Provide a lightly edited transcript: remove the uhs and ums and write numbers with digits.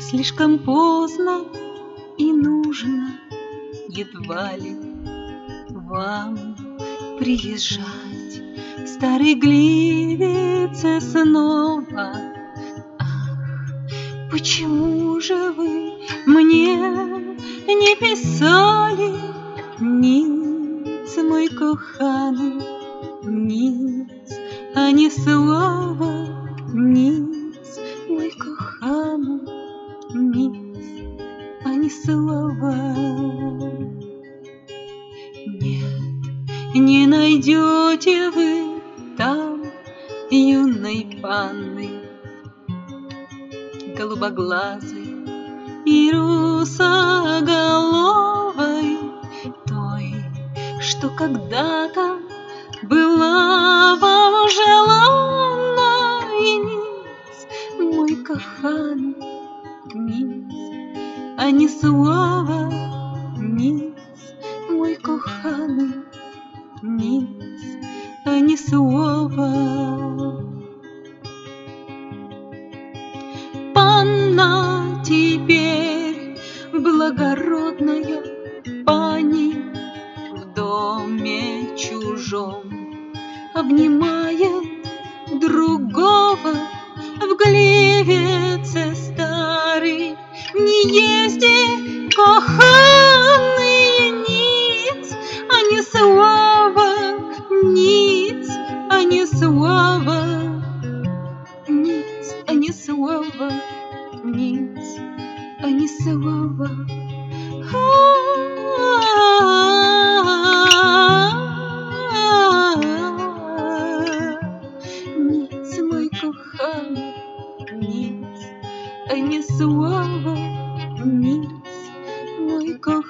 слишком поздно и нужно едва ли вам приезжать в Старой Гливице снова. Ах, почему же вы мне не писали? Ніц, мой коханий, ніц, ані слова, ніц, мой коханий, ніц, ані слова. Нет, не найдете вы там юной панны, голубоглазой и русоголовой, той, что когда-то была вам желанна. И ниц, мой коханый, ниц, ані слова, ниц, мой коханий, ниц, ані слова. Панна теперь благородная пани в доме чужом обнимает другого в Гливице старый. Не езди, коханый, ниц, ані слова, ниц, ані слова, ниц, ані слова, ниц, ані слова. Ниц, мой коханий, ниц, ані слова, ниц, мой коханий.